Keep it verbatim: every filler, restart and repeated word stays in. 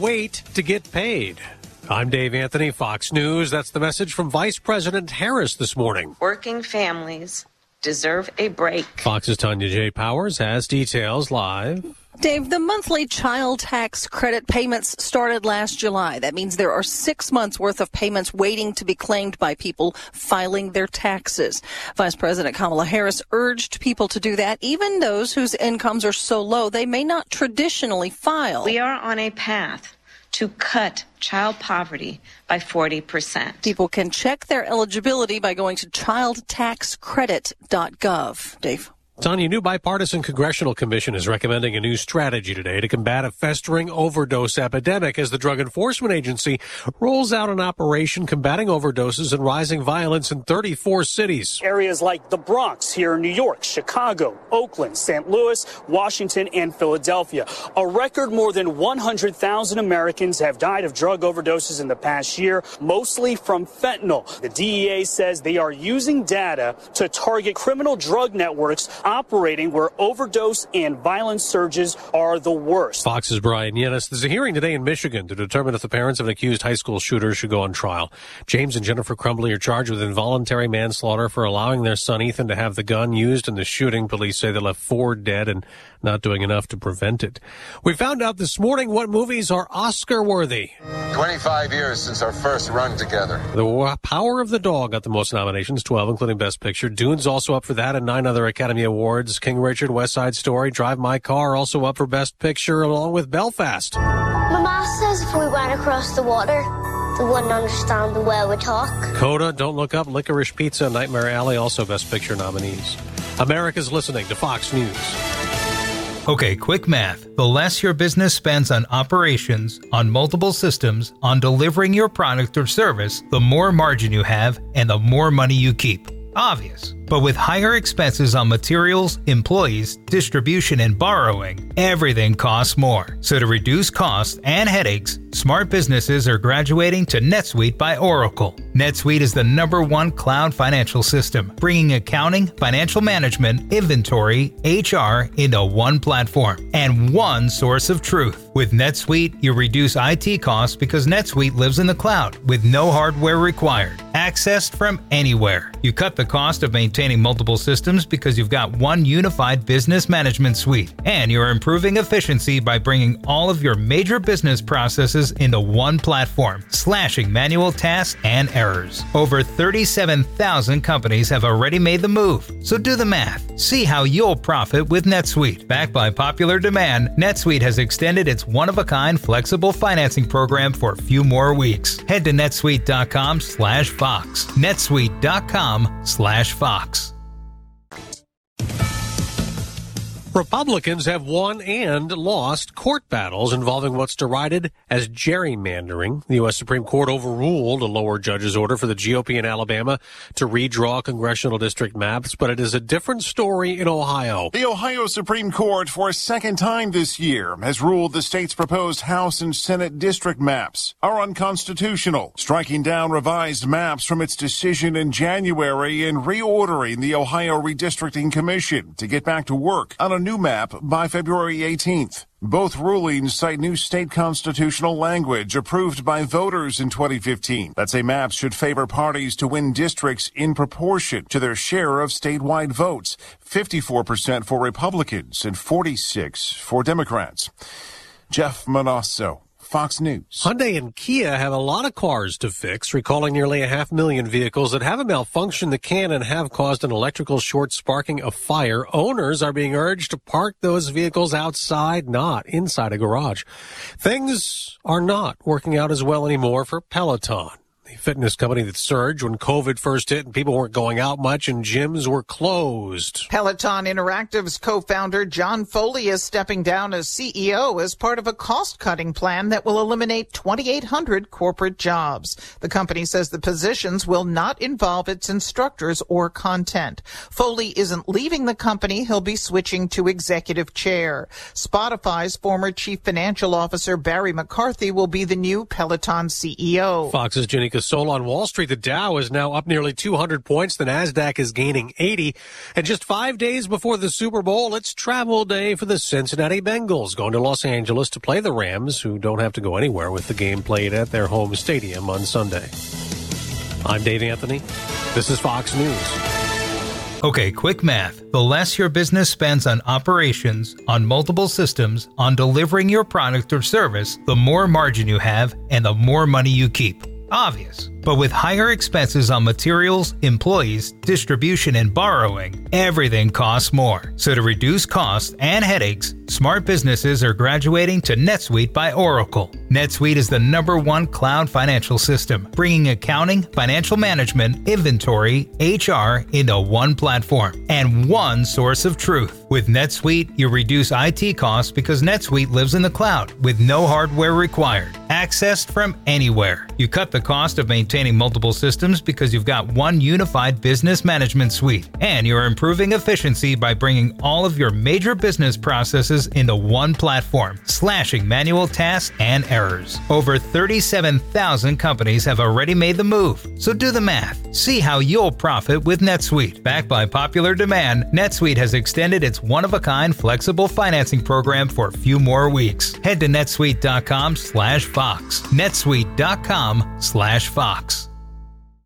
wait to get paid. I'm Dave Anthony, Fox News. That's the message from Vice President Harris this morning. Working families deserve a break. Fox's Tanya J. Powers has details live. Dave, the monthly child tax credit payments started last July. That means there are six months worth of payments waiting to be claimed by people filing their taxes. Vice President Kamala Harris urged people to do that, even those whose incomes are so low they may not traditionally file. We are on a path to cut child poverty by forty percent. People can check their eligibility by going to child tax credit dot gov. Dave. Tanya, a new bipartisan congressional commission is recommending a new strategy today to combat a festering overdose epidemic as the Drug Enforcement Agency rolls out an operation combating overdoses and rising violence in thirty-four cities. Areas like the Bronx here in New York, Chicago, Oakland, Saint Louis, Washington, and Philadelphia. A record more than one hundred thousand Americans have died of drug overdoses in the past year, mostly from fentanyl. The D E A says they are using data to target criminal drug networks operating where overdose and violence surges are the worst. Fox's Brian Yennis. There's a hearing today in Michigan to determine if the parents of an accused high school shooter should go on trial. James and Jennifer Crumbly are charged with involuntary manslaughter for allowing their son Ethan to have the gun used in the shooting. Police say they left four dead and not doing enough to prevent it. We found out this morning what movies are Oscar-worthy. twenty-five years since our first run together. The Power of the Dog got the most nominations, twelve, including Best Picture. Dune's also up for that, and nine other Academy Awards. King Richard, West Side Story, Drive My Car also up for Best Picture, along with Belfast. My ma says if we went across the water, they wouldn't understand the way we talk. Coda, Don't Look Up, Licorice Pizza, Nightmare Alley, also Best Picture nominees. America's listening to Fox News. Okay, quick math. The less your business spends on operations, on multiple systems, on delivering your product or service, the more margin you have and the more money you keep. Obvious. But with higher expenses on materials, employees, distribution, and borrowing, everything costs more. So to reduce costs and headaches, smart businesses are graduating to NetSuite by Oracle. NetSuite is the number one cloud financial system, bringing accounting, financial management, inventory, H R into one platform and one source of truth. With NetSuite, you reduce I T costs because NetSuite lives in the cloud with no hardware required, accessed from anywhere. You cut the cost of maintaining multiple systems because you've got one unified business management suite, and you're improving efficiency by bringing all of your major business processes into one platform, slashing manual tasks and errors. Over thirty-seven thousand companies have already made the move, so do the math. See how you'll profit with NetSuite. Backed by popular demand, NetSuite has extended its one-of-a-kind flexible financing program for a few more weeks. Head to netsuite.com slash Fox. netsuite.com slash Fox. Republicans have won and lost court battles involving what's derided as gerrymandering. The U S Supreme Court overruled a lower judge's order for the G O P in Alabama to redraw congressional district maps, but it is a different story in Ohio. The Ohio Supreme Court, for a second time this year, has ruled the state's proposed House and Senate district maps are unconstitutional, striking down revised maps from its decision in January and reordering the Ohio Redistricting Commission to get back to work on a new map by February eighteenth. Both rulings cite new state constitutional language approved by voters in twenty fifteen that say maps should favor parties to win districts in proportion to their share of statewide votes, fifty-four percent for Republicans and forty-six for Democrats. Jeff Manasso, Fox News. Hyundai and Kia have a lot of cars to fix, recalling nearly a half million vehicles that have a malfunction that can and have caused an electrical short sparking a fire. Owners are being urged to park those vehicles outside, not inside a garage. Things are not working out as well anymore for Peloton, the fitness company that surged when COVID first hit and people weren't going out much and gyms were closed. Peloton Interactive's co-founder John Foley is stepping down as C E O as part of a cost-cutting plan that will eliminate twenty-eight hundred corporate jobs. The company says the positions will not involve its instructors or content. Foley isn't leaving the company. He'll be switching to executive chair. Spotify's former chief financial officer Barry McCarthy will be the new Peloton C E O. Fox's Janika was sold on Wall Street. The Dow is now up nearly two hundred points. The Nasdaq is gaining eighty. And just five days before the Super Bowl, it's travel day for the Cincinnati Bengals, going to Los Angeles to play the Rams, who don't have to go anywhere with the game played at their home stadium on Sunday. I'm Dave Anthony. This is Fox News. Okay, quick math. The less your business spends on operations, on multiple systems, on delivering your product or service, the more margin you have and the more money you keep. Obvious. But with higher expenses on materials, employees, distribution, and borrowing, everything costs more. So to reduce costs and headaches, smart businesses are graduating to NetSuite by Oracle. NetSuite is the number one cloud financial system, bringing accounting, financial management, inventory, H R into one platform and one source of truth. With NetSuite, you reduce I T costs because NetSuite lives in the cloud with no hardware required, accessed from anywhere. You cut the cost of maintaining multiple systems because you've got one unified business management suite, and you're improving efficiency by bringing all of your major business processes into one platform, slashing manual tasks and errors. Over thirty-seven thousand companies have already made the move, so do the math. See how you'll profit with NetSuite. Backed by popular demand, NetSuite has extended its one-of-a-kind flexible financing program for a few more weeks. Head to netsuite.com slash Fox. netsuite.com slash Fox.